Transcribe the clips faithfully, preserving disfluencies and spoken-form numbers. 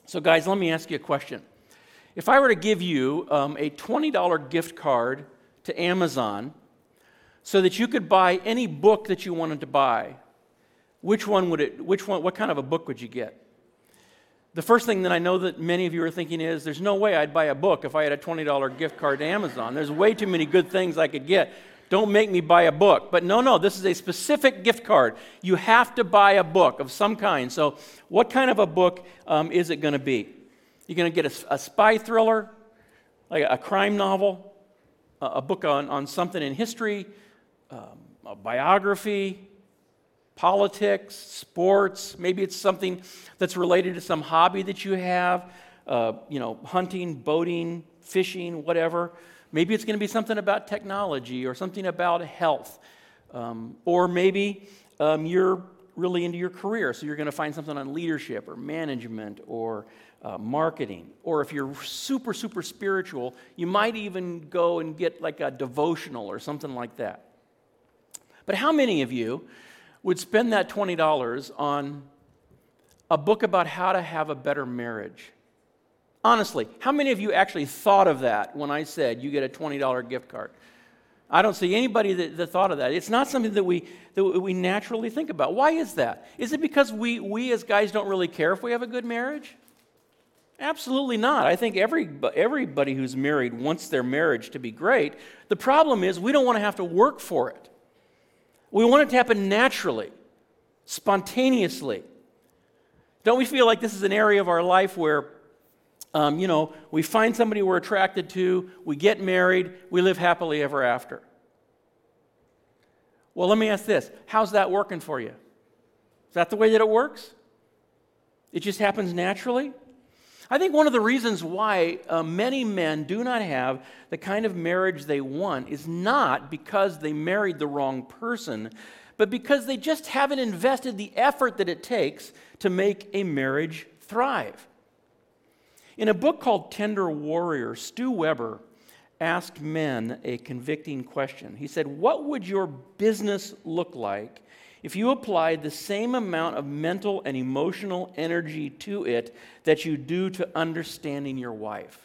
So guys, let me ask you a question. If I were to give you um, a twenty dollars gift card to Amazon so that you could buy any book that you wanted to buy, which one would it, which one, what kind of a book would you get? The first thing that I know that many of you are thinking is, there's no way I'd buy a book if I had a twenty dollars gift card to Amazon. There's way too many good things I could get. Don't make me buy a book. But no, no, this is a specific gift card. You have to buy a book of some kind. So what kind of a book um, is it going to be? You're going to get a, a spy thriller, like a crime novel, a, a book on, on something in history, um, a biography, politics, sports. Maybe it's something that's related to some hobby that you have, uh, you know, hunting, boating, fishing, whatever. Maybe it's going to be something about technology or something about health. Um, or maybe um, you're really into your career, so you're going to find something on leadership or management or uh, marketing. Or if you're super, super spiritual, you might even go and get like a devotional or something like that. But how many of you would spend that twenty dollars on a book about how to have a better marriage? Honestly, how many of you actually thought of that when I said you get a twenty dollars gift card? I don't see anybody that, that thought of that. It's not something that we that we naturally think about. Why is that? Is it because we we as guys don't really care if we have a good marriage? Absolutely not. I think every everybody who's married wants their marriage to be great. The problem is we don't want to have to work for it. We want it to happen naturally, spontaneously. Don't we feel like this is an area of our life where Um, you know, we find somebody we're attracted to, we get married, we live happily ever after? Well, let me ask this. How's that working for you? Is that the way that it works? It just happens naturally? I think one of the reasons why uh, many men do not have the kind of marriage they want is not because they married the wrong person, but because they just haven't invested the effort that it takes to make a marriage thrive. In a book called Tender Warrior, Stu Weber asked men a convicting question. He said, "What would your business look like if you applied the same amount of mental and emotional energy to it that you do to understanding your wife?"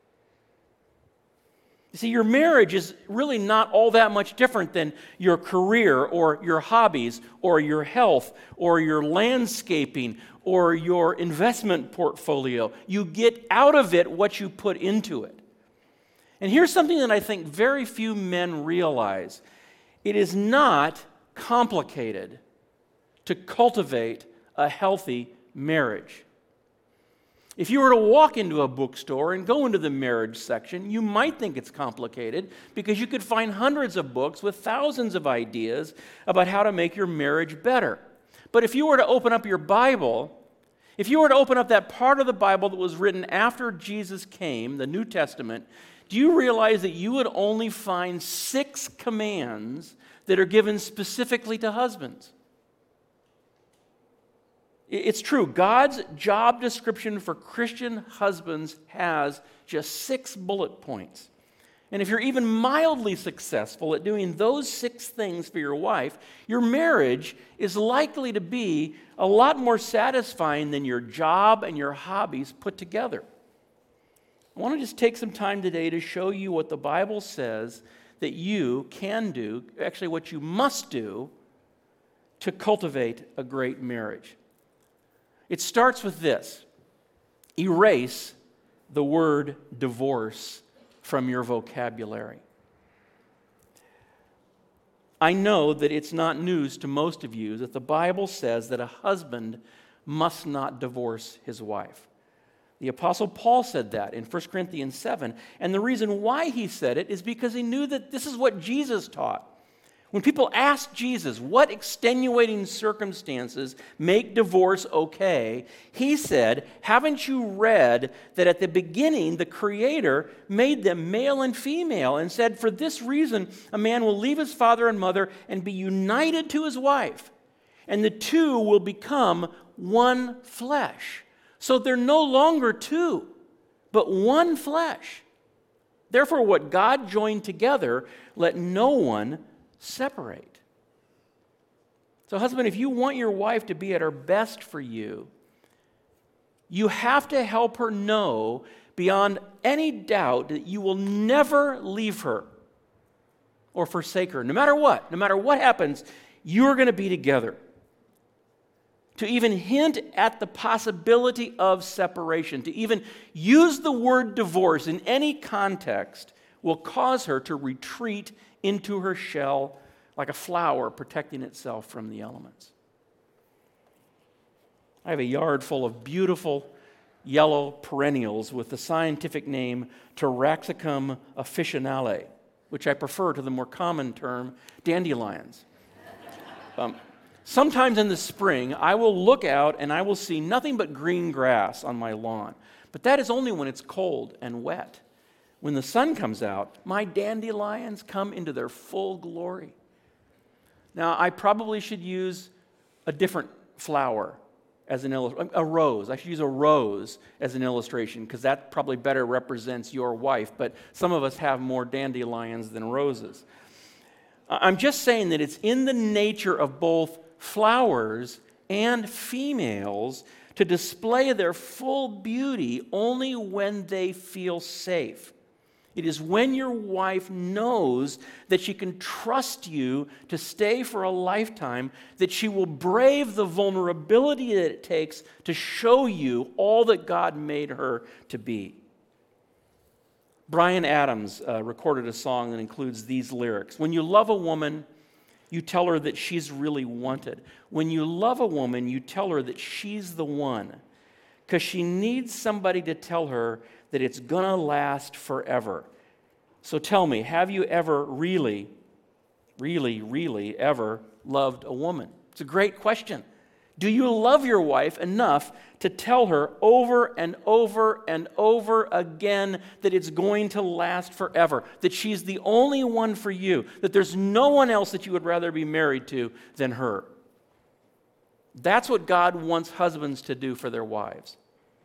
You see, your marriage is really not all that much different than your career or your hobbies or your health or your landscaping or your investment portfolio. You get out of it what you put into it. And here's something that I think very few men realize. It is not complicated to cultivate a healthy marriage. If you were to walk into a bookstore and go into the marriage section, you might think it's complicated because you could find hundreds of books with thousands of ideas about how to make your marriage better. But if you were to open up your Bible, if you were to open up that part of the Bible that was written after Jesus came, the New Testament, do you realize that you would only find six commands that are given specifically to husbands? It's true. God's job description for Christian husbands has just six bullet points. And if you're even mildly successful at doing those six things for your wife, your marriage is likely to be a lot more satisfying than your job and your hobbies put together. I want to just take some time today to show you what the Bible says that you can do, actually what you must do, to cultivate a great marriage. It starts with this: erase the word divorce from your vocabulary. I know that it's not news to most of you that the Bible says that a husband must not divorce his wife. The Apostle Paul said that in First Corinthians seven, and the reason why he said it is because he knew that this is what Jesus taught. When people ask Jesus, what extenuating circumstances make divorce okay, he said, haven't you read that at the beginning the Creator made them male and female and said, for this reason a man will leave his father and mother and be united to his wife, and the two will become one flesh. So they're no longer two, but one flesh. Therefore, what God joined together, let no one separate. So husband, if you want your wife to be at her best for you, You have to help her know beyond any doubt that you will never leave her or forsake her. No matter what, no matter what happens, you're going to be together. To even hint at the possibility of separation, to even use the word divorce in any context will cause her to retreat into her shell like a flower protecting itself from the elements. I have a yard full of beautiful yellow perennials with the scientific name Taraxacum officinale, which I prefer to the more common term dandelions. Um, sometimes in the spring, I will look out and I will see nothing but green grass on my lawn. But that is only when it's cold and wet. When the sun comes out, my dandelions come into their full glory. Now, I probably should use a different flower as an illustration, a rose. I should use a rose as an illustration because that probably better represents your wife, but some of us have more dandelions than roses. I'm just saying that it's in the nature of both flowers and females to display their full beauty only when they feel safe. It is when your wife knows that she can trust you to stay for a lifetime that she will brave the vulnerability that it takes to show you all that God made her to be. Bryan Adams uh, recorded a song that includes these lyrics. When you love a woman, you tell her that she's really wanted. When you love a woman, you tell her that she's the one, because she needs somebody to tell her that it's going to last forever. So tell me, have you ever really, really, really ever loved a woman? It's a great question. Do you love your wife enough to tell her over and over and over again that it's going to last forever, that she's the only one for you, that there's no one else that you would rather be married to than her? That's what God wants husbands to do for their wives.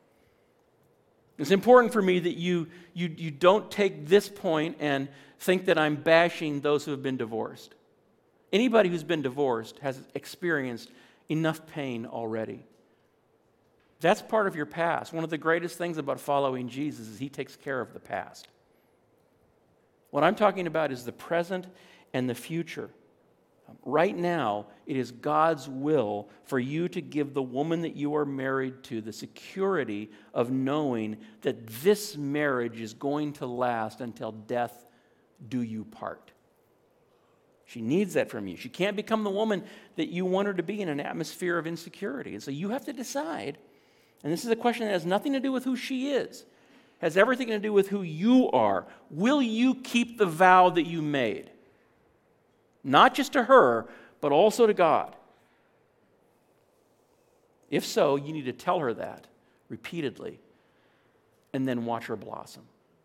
It's important for me that you, you, you don't take this point and think that I'm bashing those who have been divorced. Anybody who's been divorced has experienced enough pain already. That's part of your past. One of the greatest things about following Jesus is he takes care of the past. What I'm talking about is the present and the future. Right now, it is God's will for you to give the woman that you are married to the security of knowing that this marriage is going to last until death do you part. She needs that from you. She can't become the woman that you want her to be in an atmosphere of insecurity. And so you have to decide, and this is a question that has nothing to do with who she is, has everything to do with who you are. Will you keep the vow that you made? Not just to her, but also to God. If so, you need to tell her that repeatedly and then watch her blossom.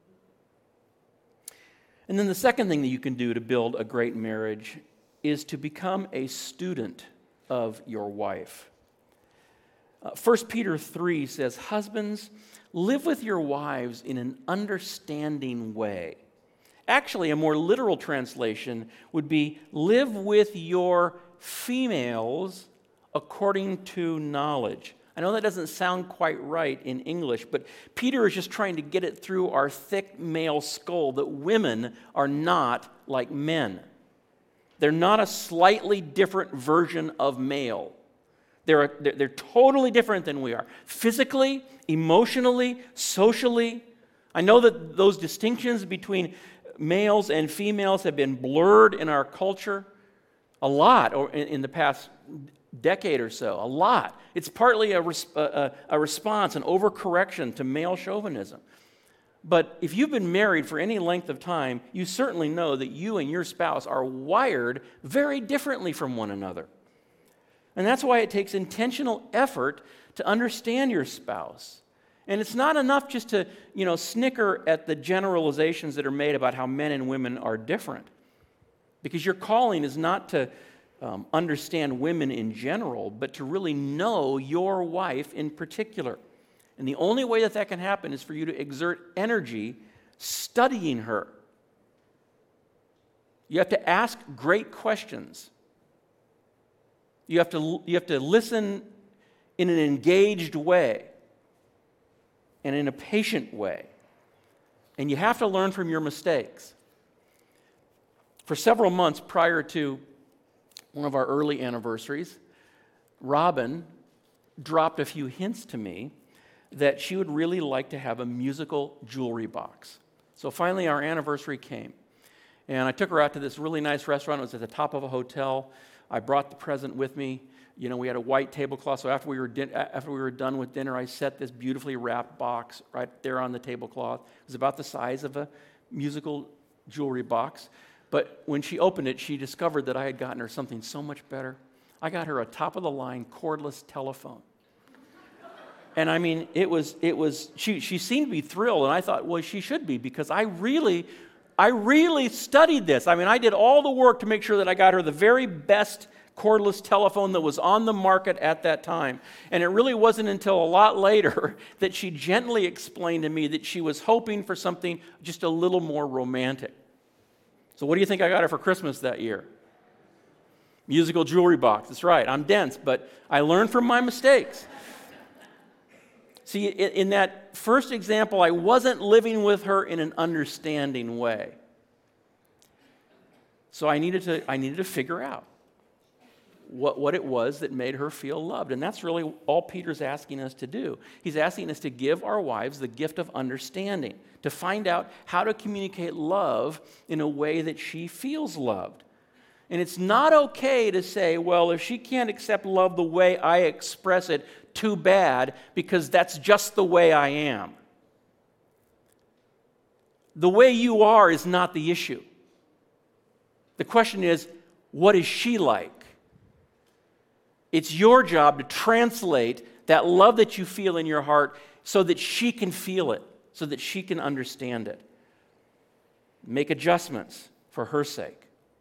And then the second thing that you can do to build a great marriage is to become a student of your wife. Uh, First Peter three says, "Husbands, live with your wives in an understanding way." Actually, a more literal translation would be, live with your females according to knowledge. I know that doesn't sound quite right in English, but Peter is just trying to get it through our thick male skull that women are not like men. They're not a slightly different version of male. They're, a, they're, they're totally different than we are. Physically, emotionally, socially. I know that those distinctions between males and females have been blurred in our culture a lot or in, in the past decade or so, a lot. It's partly a, res, a, a response, an overcorrection to male chauvinism. But if you've been married for any length of time, you certainly know that you and your spouse are wired very differently from one another. And that's why it takes intentional effort to understand your spouse. And it's not enough just to, you know, snicker at the generalizations that are made about how men and women are different. Because your calling is not to um, understand women in general, but to really know your wife in particular. And the only way that that can happen is for you to exert energy studying her. You have to ask great questions. You have to, you have to listen in an engaged way. and in a patient way. And you have to learn from your mistakes. For several months prior to one of our early anniversaries, Robin dropped a few hints to me that she would really like to have a musical jewelry box. So finally our anniversary came. And I took her out to this really nice restaurant. It was at the top of a hotel. I brought the present with me. You know, we had a white tablecloth. So after we were din- after we were done with dinner, I set this beautifully wrapped box right there on the tablecloth. It was about the size of a musical jewelry box. But when she opened it, she discovered that I had gotten her something so much better. I got her a top-of-the-line cordless telephone. And I mean, it was, it was, she, she seemed to be thrilled, and I thought, well, she should be, because I really, I really studied this. I mean, I did all the work to make sure that I got her the very best cordless telephone that was on the market at that time. And it really wasn't until a lot later that she gently explained to me that she was hoping for something just a little more romantic. So what do you think I got her for Christmas that year? Musical jewelry box. That's right. I'm dense, but I learned from my mistakes. See, in that first example, I wasn't living with her in an understanding way. So I needed to, I needed to figure out what, what it was that made her feel loved. And that's really all Peter's asking us to do. He's asking us to give our wives the gift of understanding, to find out how to communicate love in a way that she feels loved. And it's not okay to say, well, if she can't accept love the way I express it, too bad, because that's just the way I am. The way you are is not the issue. The question is, what is she like? It's your job to translate that love that you feel in your heart so that she can feel it, so that she can understand it. Make adjustments for her sake.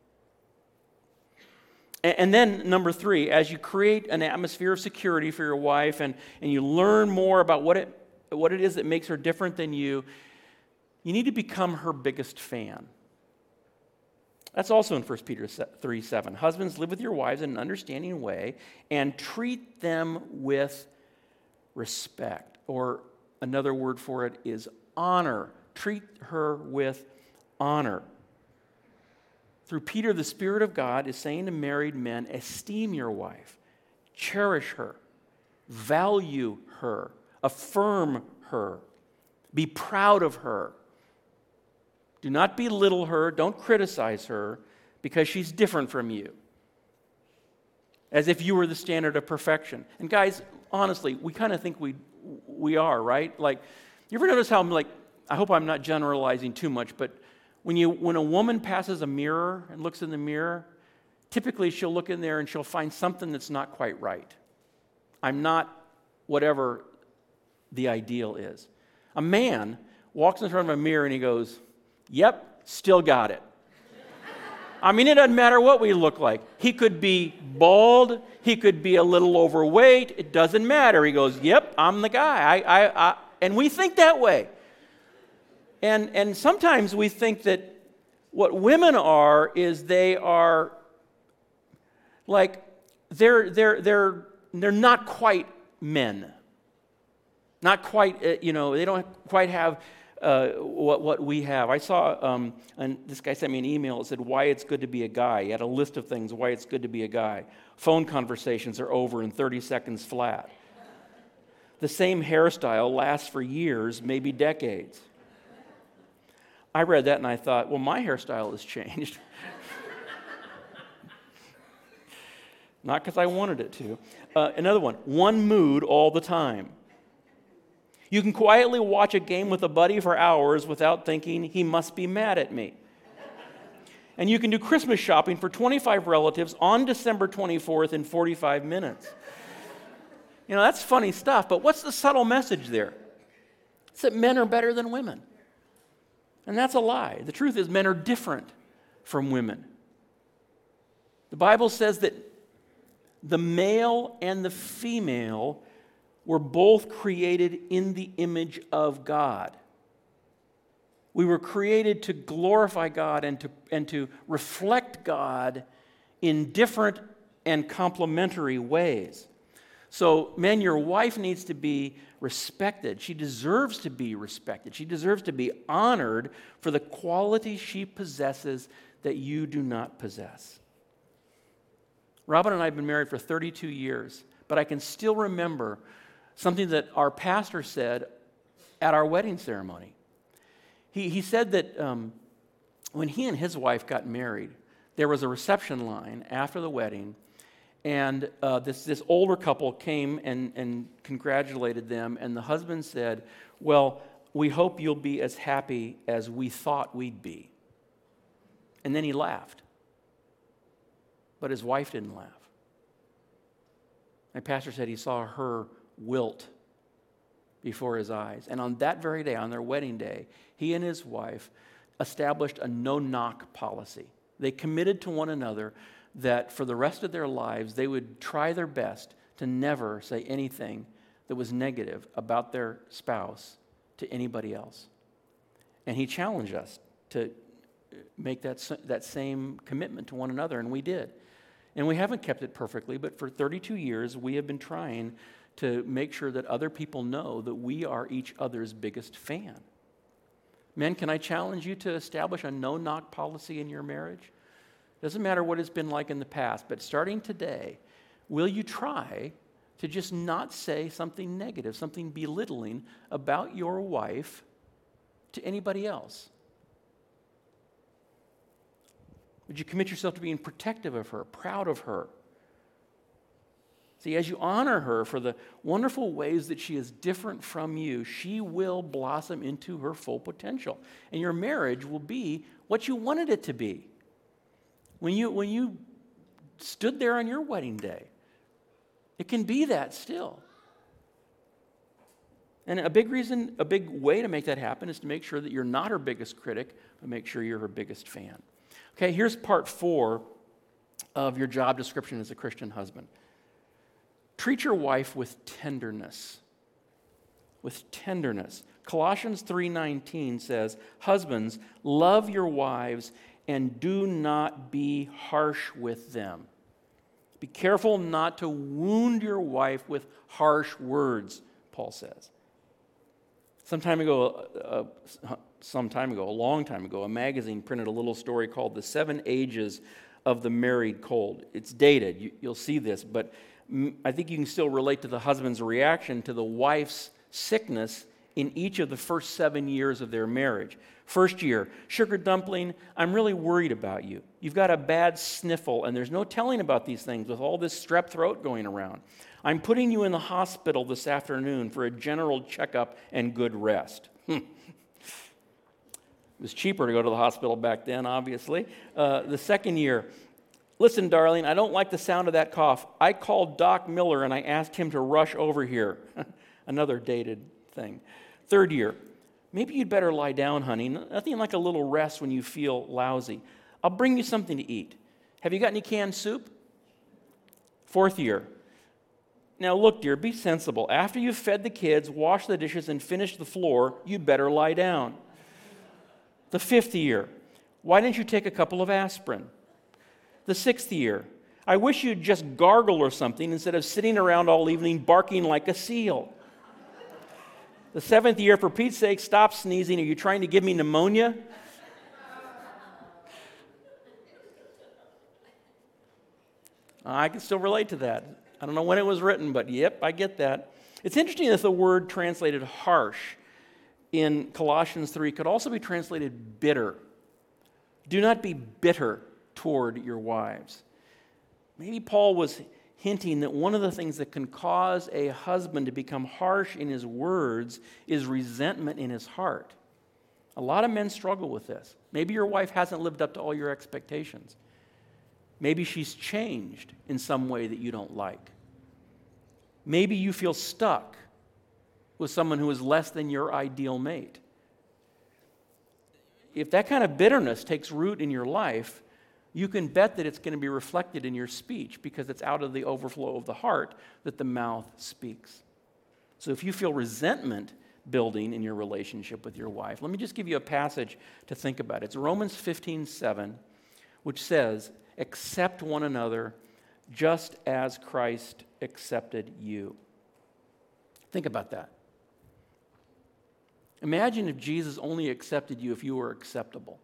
And then, number three, as you create an atmosphere of security for your wife and, and you learn more about what it, what it is that makes her different than you, you need to become her biggest fan. That's also in First Peter three seven. Husbands, live with your wives in an understanding way and treat them with respect. Or another word for it is honor. Treat her with honor. Through Peter, the Spirit of God is saying to married men, esteem your wife, cherish her, value her, affirm her, be proud of her. Do not belittle her, don't criticize her, because she's different from you, as if you were the standard of perfection. And guys, honestly, we kind of think we we are, right? Like, you ever notice how I'm like, I hope I'm not generalizing too much, but When you when a woman passes a mirror and looks in the mirror, typically she'll look in there and she'll find something that's not quite right. I'm not whatever the ideal is. A man walks in front of a mirror and he goes, yep, still got it. I mean, it doesn't matter what we look like. He could be bald. He could be a little overweight. It doesn't matter. He goes, yep, I'm the guy. I, I, I. And we think that way. And, and sometimes we think that what women are is they are like, they're, they're, they're, they're not quite men. Not quite, uh, you know, they don't quite have uh, what, what we have. I saw, um, and this guy sent me an email that said, why it's good to be a guy. He had a list of things, why it's good to be a guy. Phone conversations are over in thirty seconds flat. The same hairstyle lasts for years, maybe decades. I read that and I thought, well, my hairstyle has changed. Not because I wanted it to. Uh, another one, one mood all the time. You can quietly watch a game with a buddy for hours without thinking he must be mad at me. And you can do Christmas shopping for twenty-five relatives on December twenty-fourth in forty-five minutes. You know, that's funny stuff, but what's the subtle message there? It's that men are better than women. And that's a lie. The truth is, men are different from women. The Bible says that the male and the female were both created in the image of God. We were created to glorify God and to, and to reflect God in different and complementary ways. So, men, your wife needs to be respected. She deserves to be respected. She deserves to be honored for the qualities she possesses that you do not possess. Robin and I have been married for thirty-two years, but I can still remember something that our pastor said at our wedding ceremony. He, he said that um, when he and his wife got married, there was a reception line after the wedding, and uh, this, this older couple came and, and congratulated them, and the husband said, well, we hope you'll be as happy as we thought we'd be. And then he laughed. But his wife didn't laugh. My pastor said he saw her wilt before his eyes. And on that very day, on their wedding day, he and his wife established a no-knock policy. They committed to one another that for the rest of their lives, they would try their best to never say anything that was negative about their spouse to anybody else. And he challenged us to make that, that same commitment to one another, and we did. And we haven't kept it perfectly, but for thirty-two years, we have been trying to make sure that other people know that we are each other's biggest fan. Men, can I challenge you to establish a no-knock policy in your marriage? Doesn't matter what it's been like in the past, but starting today, will you try to just not say something negative, something belittling about your wife to anybody else? Would you commit yourself to being protective of her, proud of her? See, as you honor her for the wonderful ways that she is different from you, she will blossom into her full potential. And your marriage will be what you wanted it to be. When you, when you stood there on your wedding day, it can be that still. And a big reason, a big way to make that happen is to make sure that you're not her biggest critic, but make sure you're her biggest fan. Okay, here's part four of your job description as a Christian husband. Treat your wife with tenderness. With tenderness. Colossians three nineteen says, husbands, love your wives and do not be harsh with them. Be careful not to wound your wife with harsh words, Paul says. Some time ago, uh, some time ago, a long time ago, a magazine printed a little story called The Seven Ages of the Married Cold. It's dated. You, you'll see this, but I think you can still relate to the husband's reaction to the wife's sickness in each of the first seven years of their marriage. First year, sugar dumpling, I'm really worried about you. You've got a bad sniffle, and there's no telling about these things with all this strep throat going around. I'm putting you in the hospital this afternoon for a general checkup and good rest. It was cheaper to go to the hospital back then, obviously. Uh, the second year, listen, darling, I don't like the sound of that cough. I called Doc Miller and I asked him to rush over here. Another dated thing. Third year, maybe you'd better lie down, honey. Nothing like a little rest when you feel lousy. I'll bring you something to eat. Have you got any canned soup? Fourth year, now look, dear, be sensible. After you've fed the kids, washed the dishes, and finished the floor, you'd better lie down. The fifth year, why didn't you take a couple of aspirin? The sixth year, I wish you'd just gargle or something instead of sitting around all evening barking like a seal. The seventh year, for Pete's sake, stop sneezing. Are you trying to give me pneumonia? I can still relate to that. I don't know when it was written, but yep, I get that. It's interesting that the word translated harsh in Colossians three could also be translated bitter. Do not be bitter toward your wives. Maybe Paul was hinting that one of the things that can cause a husband to become harsh in his words is resentment in his heart. A lot of men struggle with this. Maybe your wife hasn't lived up to all your expectations. Maybe she's changed in some way that you don't like. Maybe you feel stuck with someone who is less than your ideal mate. If that kind of bitterness takes root in your life, you can bet that it's going to be reflected in your speech because it's out of the overflow of the heart that the mouth speaks. So if you feel resentment building in your relationship with your wife, let me just give you a passage to think about. It's Romans fifteen seven, which says, accept one another just as Christ accepted you. Think about that. Imagine if Jesus only accepted you if you were acceptable.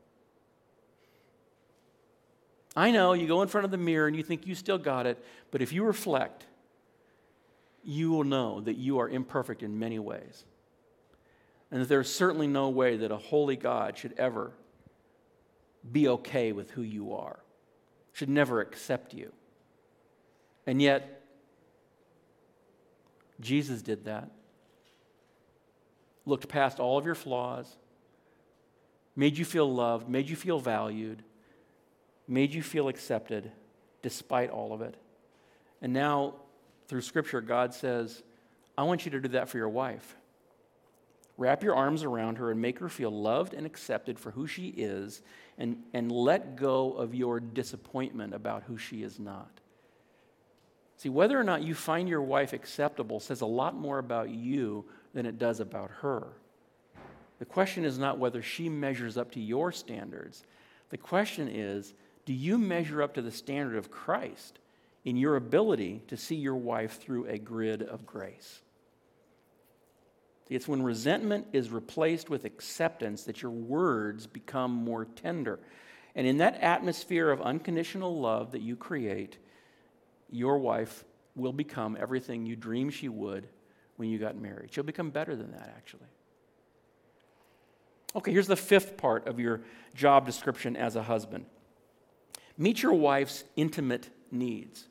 I know you go in front of the mirror and you think you still got it, but if you reflect, you will know that you are imperfect in many ways. And that there's certainly no way that a holy God should ever be okay with who you are, should never accept you. And yet, Jesus did that. Looked past all of your flaws, made you feel loved, made you feel valued, made you feel accepted despite all of it. And now, through Scripture, God says, I want you to do that for your wife. Wrap your arms around her and make her feel loved and accepted for who she is, and, and let go of your disappointment about who she is not. See, whether or not you find your wife acceptable says a lot more about you than it does about her. The question is not whether she measures up to your standards. The question is, do you measure up to the standard of Christ in your ability to see your wife through a grid of grace? It's when resentment is replaced with acceptance that your words become more tender. And in that atmosphere of unconditional love that you create, your wife will become everything you dreamed she would when you got married. She'll become better than that, actually. Okay, here's the fifth part of your job description as a husband. Meet your wife's intimate needs.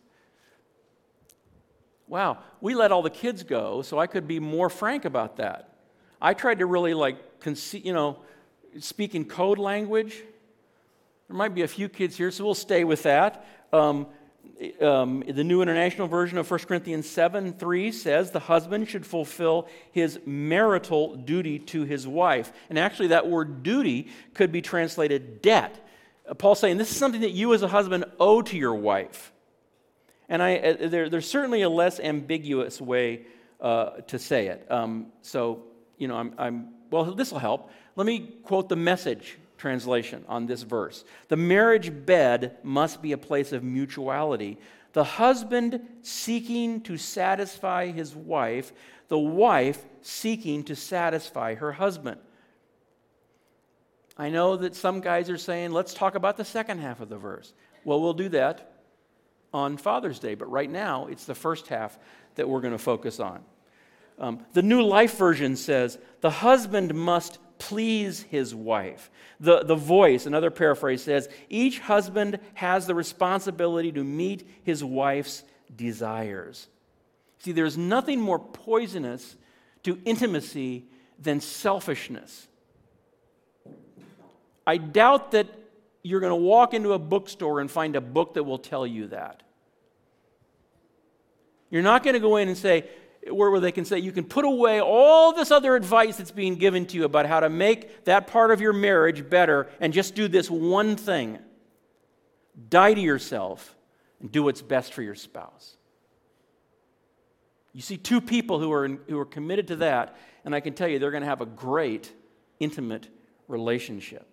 Wow, we let all the kids go, so I could be more frank about that. I tried to really, like, conce- you know, speak in code language. There might be a few kids here, so we'll stay with that. Um, um, the New International Version of First Corinthians seven three says the husband should fulfill his marital duty to his wife. And actually, that word duty could be translated debt. Uh, Paul's saying this is something that you as a husband owe to your wife. And I, uh, there, there's certainly a less ambiguous way uh, to say it. Um, so, you know, I'm, I'm well, this will help. Let me quote the Message translation on this verse. The marriage bed must be a place of mutuality. The husband seeking to satisfy his wife, the wife seeking to satisfy her husband. I know that some guys are saying, let's talk about the second half of the verse. Well, we'll do that on Father's Day, but right now it's the first half that we're going to focus on. Um, the New Life Version says, the husband must please his wife. The, the Voice, another paraphrase, says, each husband has the responsibility to meet his wife's desires. See, there's nothing more poisonous to intimacy than selfishness. I doubt that you're going to walk into a bookstore and find a book that will tell you that. You're not going to go in and say, where they can say, you can put away all this other advice that's being given to you about how to make that part of your marriage better and just do this one thing. Die to yourself and do what's best for your spouse. You see two people who are, in, who are committed to that, and I can tell you they're going to have a great, intimate relationship.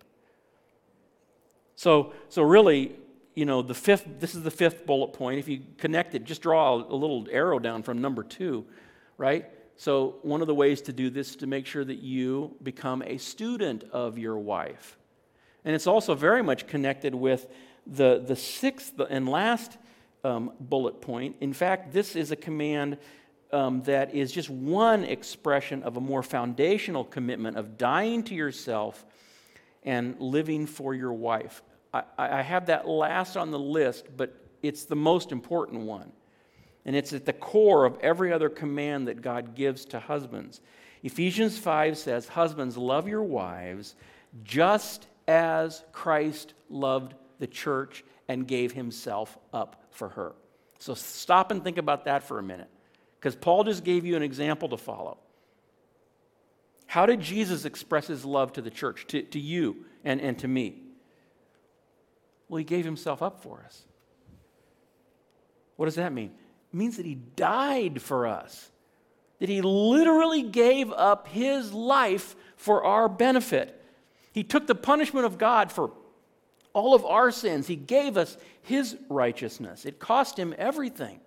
So, so really, you know, the fifth, this is the fifth bullet point. If you connect it, just draw a, a little arrow down from number two, right? So one of the ways to do this is to make sure that you become a student of your wife. And it's also very much connected with the, the sixth and last um, bullet point. In fact, this is a command um, that is just one expression of a more foundational commitment of dying to yourself and living for your wife. I, I have that last on the list, but it's the most important one. And it's at the core of every other command that God gives to husbands. Ephesians five says, husbands, love your wives just as Christ loved the church and gave himself up for her. So stop and think about that for a minute, because Paul just gave you an example to follow. How did Jesus express his love to the church, to, to you and, and to me? Well, he gave himself up for us. What does that mean? It means that he died for us, that he literally gave up his life for our benefit. He took the punishment of God for all of our sins. He gave us his righteousness. It cost him everything.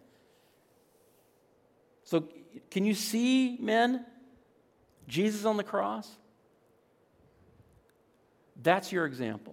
So can you see, men, Jesus on the cross? That's your example.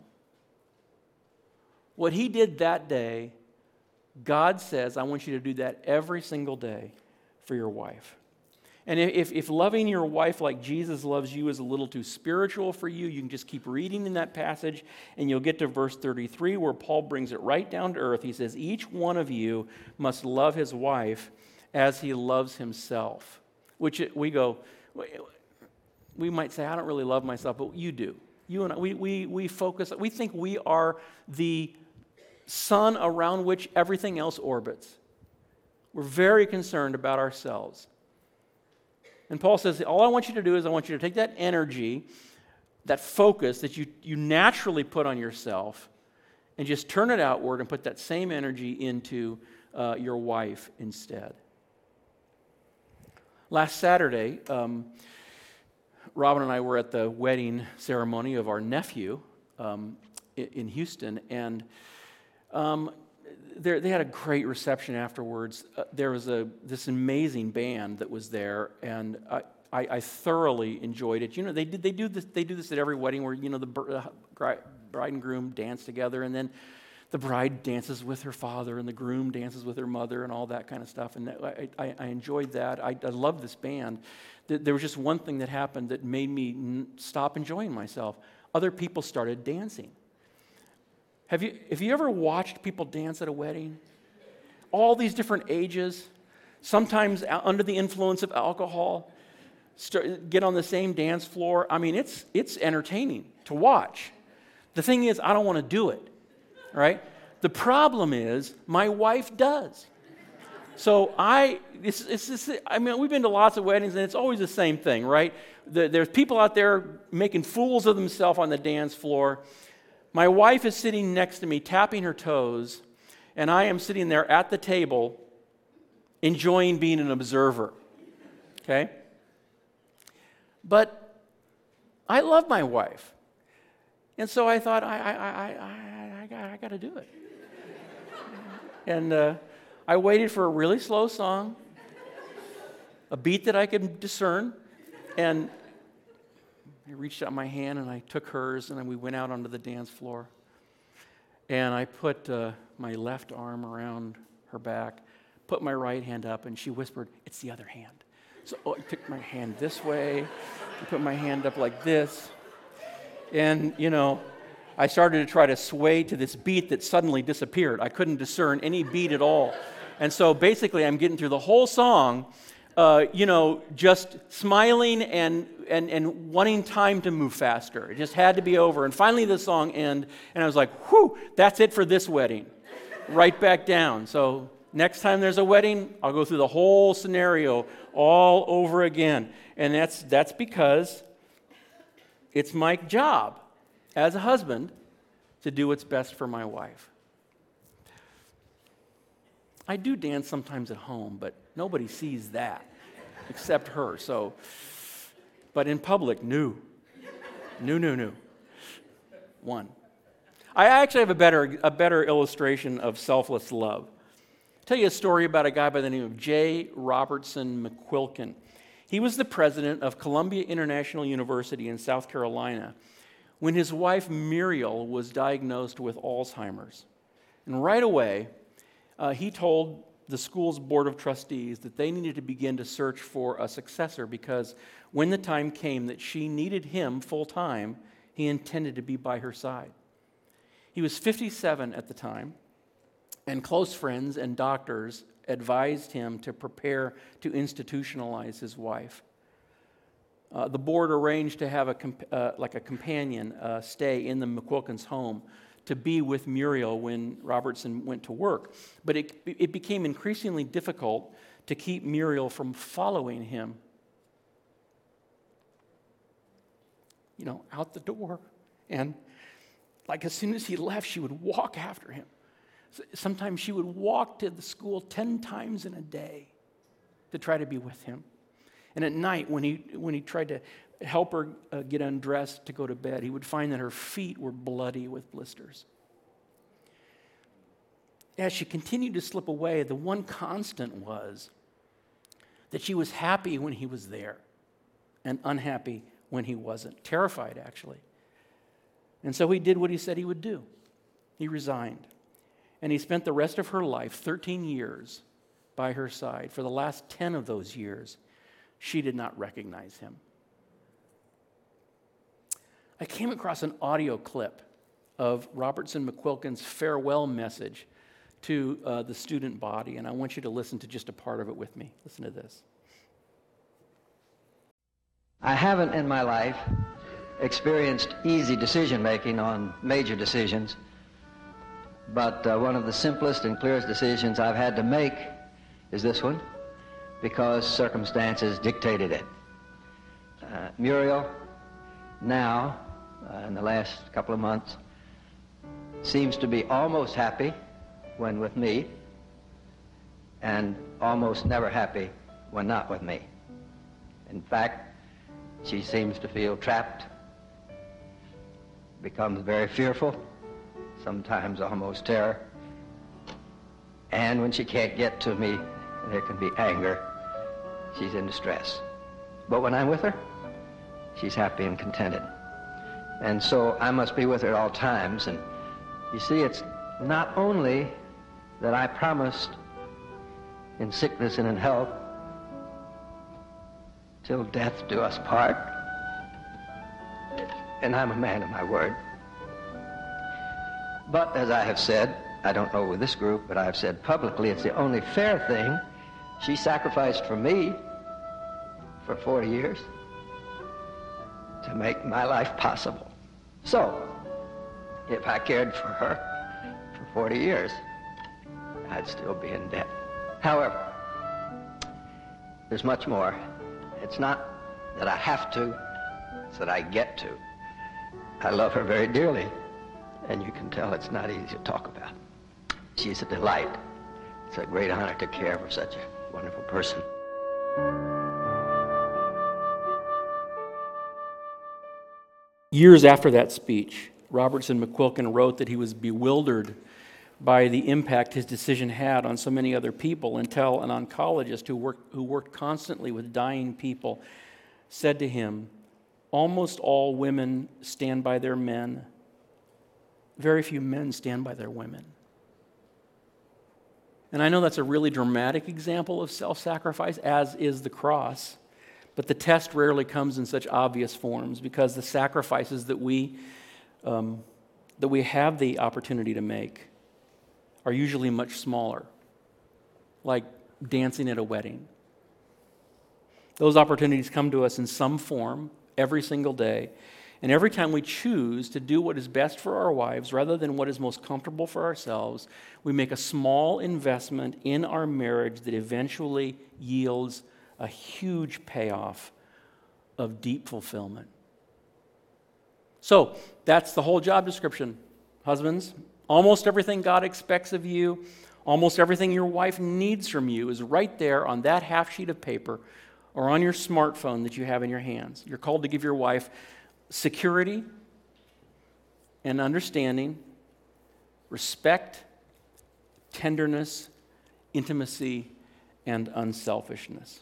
What he did that day, God says, I want you to do that every single day for your wife. And if, if loving your wife like Jesus loves you is a little too spiritual for you, you can just keep reading in that passage and you'll get to verse thirty-three where Paul brings it right down to earth. He says, each one of you must love his wife as he loves himself. Which we go, we might say, I don't really love myself, but you do. You and I, we, we, we focus, we think we are the sun around which everything else orbits. We're very concerned about ourselves. And Paul says, all I want you to do is I want you to take that energy, that focus that you, you naturally put on yourself, and just turn it outward and put that same energy into uh, your wife instead. Last Saturday, um, Robin and I were at the wedding ceremony of our nephew um, in Houston, and um, There, they had a great reception afterwards. Uh, there was a this amazing band that was there, and I, I, I thoroughly enjoyed it. You know, they did they do this they do this at every wedding where you know the br- uh, bride and groom dance together, and then the bride dances with her father, and the groom dances with her mother, and all that kind of stuff. And that, I, I, I enjoyed that. I, I love this band. There was just one thing that happened that made me n- stop enjoying myself. Other people started dancing. Have you, have you ever watched people dance at a wedding? All these different ages, sometimes under the influence of alcohol, start, get on the same dance floor. I mean, it's, it's entertaining to watch. The thing is, I don't want to do it, right? The problem is, my wife does. So I, it's, it's, it's, I mean, we've been to lots of weddings, and it's always the same thing, right? The, there's people out there making fools of themselves on the dance floor. My wife is sitting next to me, tapping her toes, and I am sitting there at the table, enjoying being an observer, okay? But I love my wife, and so I thought, I, I, I, I, I, got, I got to do it. And uh, I waited for a really slow song, a beat that I could discern, and I reached out my hand and I took hers, and then we went out onto the dance floor. And I put uh, my left arm around her back, put my right hand up, and she whispered, "It's the other hand." So oh, I took my hand this way, I put my hand up like this, and, you know, I started to try to sway to this beat that suddenly disappeared. I couldn't discern any beat at all. And so basically I'm getting through the whole song, uh, you know, just smiling and, and, and wanting time to move faster. It just had to be over. And finally the song ended, and I was like, whew, that's it for this wedding. Right back down. So next time there's a wedding, I'll go through the whole scenario all over again. And that's that's because it's my job as a husband to do what's best for my wife. I do dance sometimes at home, but nobody sees that except her. So, but in public, no. No, no, no. One. I actually have a better, a better illustration of selfless love. I'll tell you a story about a guy by the name of J. Robertson McQuilkin. He was the president of Columbia International University in South Carolina when his wife Muriel was diagnosed with Alzheimer's. And right away, uh, he told the school's board of trustees that they needed to begin to search for a successor because when the time came that she needed him full-time, he intended to be by her side. He was fifty-seven at the time, and close friends and doctors advised him to prepare to institutionalize his wife. Uh, the board arranged to have a comp- uh, like a companion uh, stay in the McQuilkins' home to be with Muriel when Robertson went to work. But it, it became increasingly difficult to keep Muriel from following him, you know, out the door. And like as soon as he left, she would walk after him. Sometimes she would walk to the school ten times in a day to try to be with him. And at night, when he when he tried to help her uh, get undressed to go to bed, he would find that her feet were bloody with blisters. as she continued to slip away, the one constant was that she was happy when he was there and unhappy when he wasn't. Terrified, actually. And so he did what he said he would do. He resigned. And he spent the rest of her life, thirteen years, by her side. For the last ten of those years, she did not recognize him. I came across an audio clip of Robertson McQuilkin's farewell message to uh, the student body, and I want you to listen to just a part of it with me. Listen to this. I haven't in my life experienced easy decision-making on major decisions, but uh, one of the simplest and clearest decisions I've had to make is this one, because circumstances dictated it. Uh, Muriel, now, uh, in the last couple of months, seems to be almost happy when with me, and almost never happy when not with me. In fact, she seems to feel trapped, becomes very fearful, sometimes almost terror, and when she can't get to me, there can be anger. She's in distress. But when I'm with her, she's happy and contented. And so I must be with her at all times. And you see, it's not only that I promised in sickness and in health, till death do us part, and I'm a man of my word. But as I have said, I don't know with this group, but I have said publicly, it's the only fair thing. She sacrificed for me for forty years to make my life possible. So, if I cared for her for forty years, I'd still be in debt. However, there's much more. It's not that I have to, it's that I get to. I love her very dearly, and you can tell it's not easy to talk about. She's a delight. It's a great honor to care for such a wonderful person. Years after that speech, Robertson McQuilkin wrote that he was bewildered by the impact his decision had on so many other people, until an oncologist who worked, who worked constantly with dying people said to him, "Almost all women stand by their men. Very few men stand by their women." And I know that's a really dramatic example of self-sacrifice, as is the cross, but the test rarely comes in such obvious forms, because the sacrifices that we um, that we have the opportunity to make are usually much smaller, like dancing at a wedding. Those opportunities come to us in some form every single day, and every time we choose to do what is best for our wives rather than what is most comfortable for ourselves, we make a small investment in our marriage that eventually yields a huge payoff of deep fulfillment. So, that's the whole job description. Husbands, almost everything God expects of you, almost everything your wife needs from you is right there on that half sheet of paper or on your smartphone that you have in your hands. You're called to give your wife security and understanding, respect, tenderness, intimacy, and unselfishness.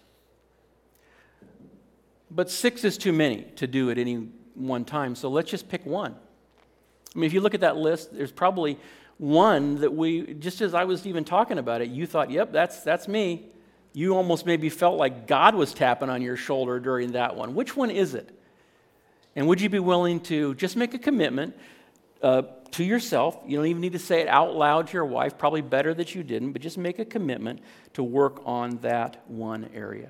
But six is too many to do at any one time, so let's just pick one. I mean, if you look at that list, there's probably one that we, just as I was even talking about it, you thought, yep, that's that's me. You almost maybe felt like God was tapping on your shoulder during that one. Which one is it? And would you be willing to just make a commitment uh, to yourself? You don't even need to say it out loud to your wife, probably better that you didn't, but just make a commitment to work on that one area.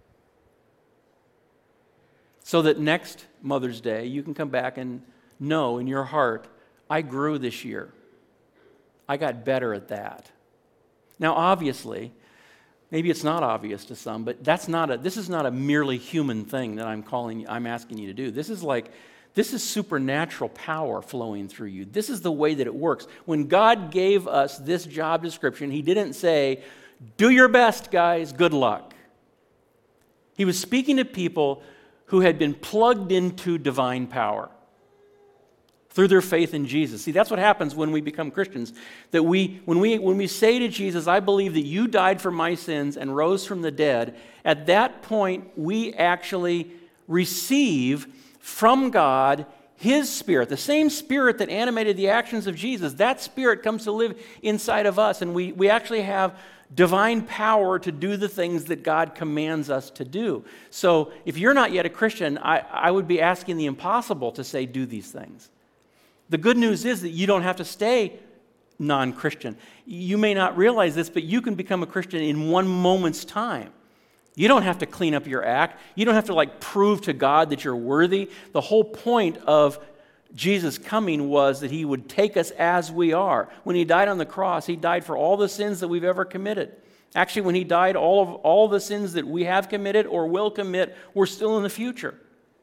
So that next Mother's Day, you can come back and know in your heart, I grew this year. I got better at that. Now, obviously, maybe it's not obvious to some, but that's not a, this is not a merely human thing that I'm calling, I'm asking you to do. This is like, this is supernatural power flowing through you. This is the way that it works. When God gave us this job description, He didn't say, do your best, guys, good luck. He was speaking to people who had been plugged into divine power. through their faith in Jesus. See, that's what happens when we become Christians. That we, when we, when we say to Jesus, I believe that you died for my sins and rose from the dead, at that point, we actually receive from God His Spirit, the same Spirit that animated the actions of Jesus. That Spirit comes to live inside of us, and we, we actually have divine power to do the things that God commands us to do. So if you're not yet a Christian, I, I would be asking the impossible to say, do these things. The good news is that you don't have to stay non-Christian. You may not realize this, but you can become a Christian in one moment's time. You don't have to clean up your act. You don't have to like prove to God that you're worthy. The whole point of Jesus coming was that He would take us as we are. When He died on the cross, He died for all the sins that we've ever committed. Actually, when He died, all of all the sins that we have committed or will commit were still in the future.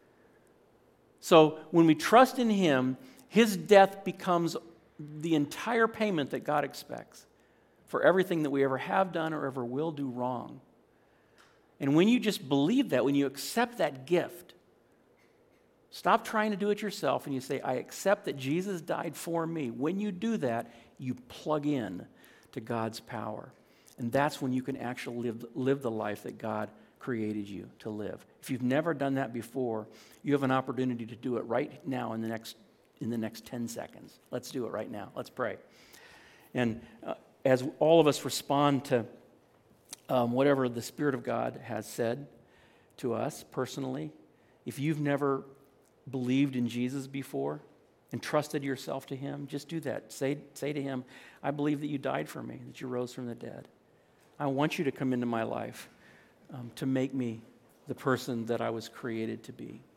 So when we trust in Him, His death becomes the entire payment that God expects for everything that we ever have done or ever will do wrong. And when you just believe that, when you accept that gift, stop trying to do it yourself and you say, I accept that Jesus died for me. When you do that, you plug in to God's power. And that's when you can actually live, live the life that God created you to live. If you've never done that before, you have an opportunity to do it right now in the next in the next ten seconds. Let's do it right now. Let's pray. And uh, as all of us respond to um, whatever the Spirit of God has said to us personally, if you've never believed in Jesus before and trusted yourself to Him, just do that. Say, say to Him, I believe that you died for me, that you rose from the dead. I want you to come into my life um, to make me the person that I was created to be.